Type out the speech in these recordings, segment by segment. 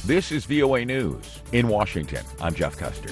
This is VOA News. In Washington, I'm Jeff Custer.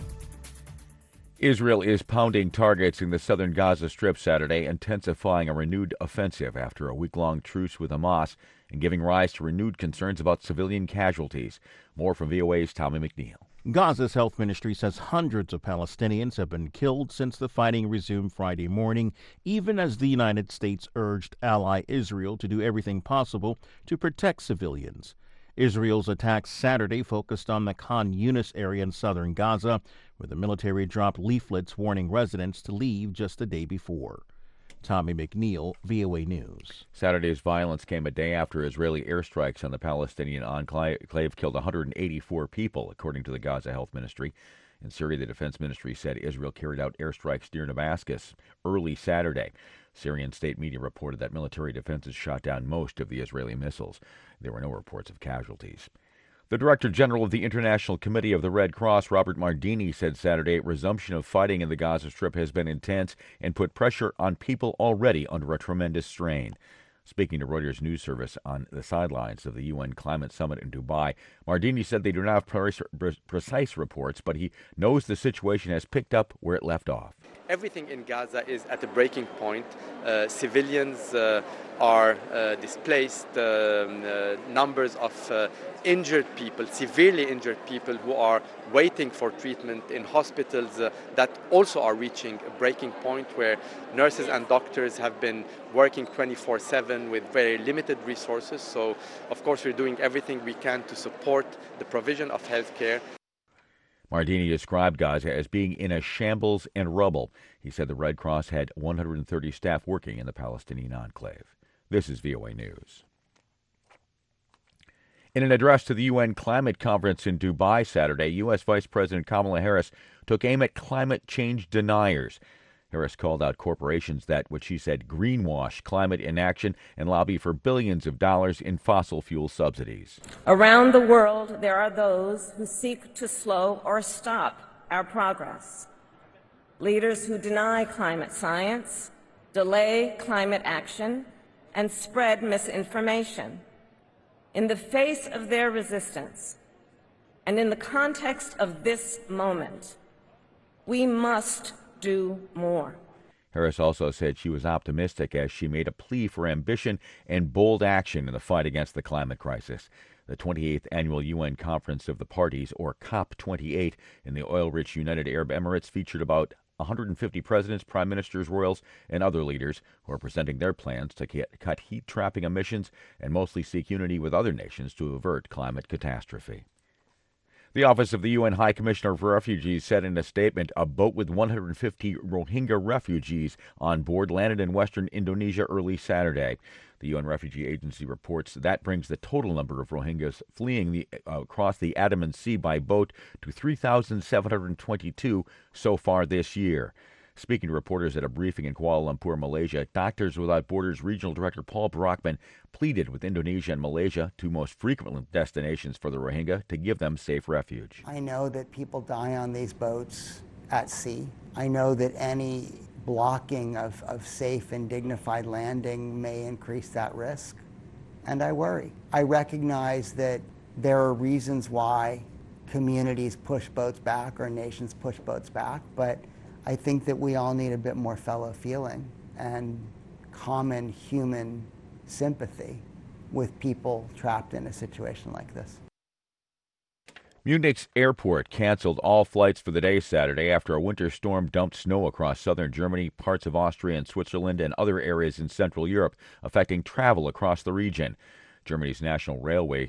Israel is pounding targets in the southern Gaza Strip Saturday, intensifying a renewed offensive after a week-long truce with Hamas and giving rise to renewed concerns about civilian casualties. More from VOA's Tommy McNeil. Gaza's health ministry says hundreds of Palestinians have been killed since the fighting resumed Friday morning, even as the United States urged ally Israel to do everything possible to protect civilians. Israel's attacks Saturday focused on the Khan Yunis area in southern Gaza, where the military dropped leaflets warning residents to leave just the day before. Tommy McNeil, VOA News. Saturday's violence came a day after Israeli airstrikes on the Palestinian enclave killed 184 people, according to the Gaza Health Ministry. In Syria, the defense ministry said Israel carried out airstrikes near Damascus early Saturday. Syrian state media reported that military defenses shot down most of the Israeli missiles. There were no reports of casualties. The Director General of the International Committee of the Red Cross, Robert Mardini, said Saturday resumption of fighting in the Gaza Strip has been intense and put pressure on people already under a tremendous strain. Speaking to Reuters News Service on the sidelines of the UN Climate Summit in Dubai, Mardini said they do not have precise reports, but he knows the situation has picked up where it left off. Everything in Gaza is at a breaking point. Civilians are displaced. Numbers of injured people, severely injured people who are waiting for treatment in hospitals that also are reaching a breaking point where nurses and doctors have been working 24/7 with very limited resources. So, of course, we're doing everything we can to support the provision of health care. Mardini described Gaza as being in a shambles and rubble. He said the Red Cross had 130 staff working in the Palestinian enclave. This is VOA News. In an address to the UN Climate Conference in Dubai Saturday, U.S. Vice President Kamala Harris took aim at climate change deniers. Harris called out corporations that, what she said, greenwash climate inaction and lobby for billions of dollars in fossil fuel subsidies. Around the world, there are those who seek to slow or stop our progress. Leaders who deny climate science, delay climate action, and spread misinformation. In the face of their resistance, and in the context of this moment, we must do more. Harris also said she was optimistic as she made a plea for ambition and bold action in the fight against the climate crisis. The 28th Annual UN Conference of the Parties, or COP28, in the oil-rich United Arab Emirates featured about 150 presidents, prime ministers, royals, and other leaders who are presenting their plans to cut heat-trapping emissions and mostly seek unity with other nations to avert climate catastrophe. The Office of the UN High Commissioner for Refugees said in a statement a boat with 150 Rohingya refugees on board landed in western Indonesia early Saturday. The UN Refugee Agency reports that brings the total number of Rohingyas fleeing across the Andaman Sea by boat to 3,722 so far this year. Speaking to reporters at a briefing in Kuala Lumpur, Malaysia, Doctors Without Borders Regional Director Paul Brockman pleaded with Indonesia and Malaysia, two most frequent destinations for the Rohingya, to give them safe refuge. I know that people die on these boats at sea. I know that any blocking of safe and dignified landing may increase that risk, and I worry. I recognize that there are reasons why communities push boats back or nations push boats back, but I think that we all need a bit more fellow feeling and common human sympathy with people trapped in a situation like this. Munich's airport canceled all flights for the day Saturday after a winter storm dumped snow across southern Germany, parts of Austria and Switzerland, and other areas in Central Europe, affecting travel across the region. Germany's National Railway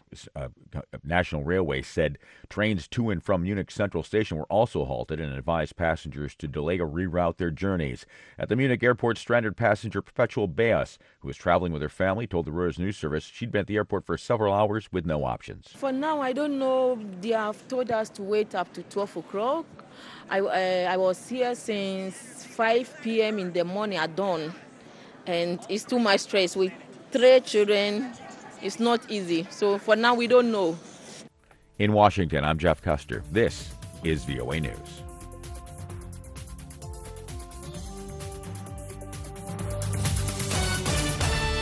said trains to and from Munich Central Station were also halted and advised passengers to delay or reroute their journeys. At the Munich airport, stranded passenger Perpetual Beas, who was traveling with her family, told the Reuters News Service she'd been at the airport for several hours with no options. For now, I don't know. They have told us to wait up to 12 o'clock. I was here since 5 p.m. in the morning at dawn, and it's too much stress. With 3 children, it's not easy. So for now, we don't know. In Washington, I'm Jeff Custer. This is VOA News.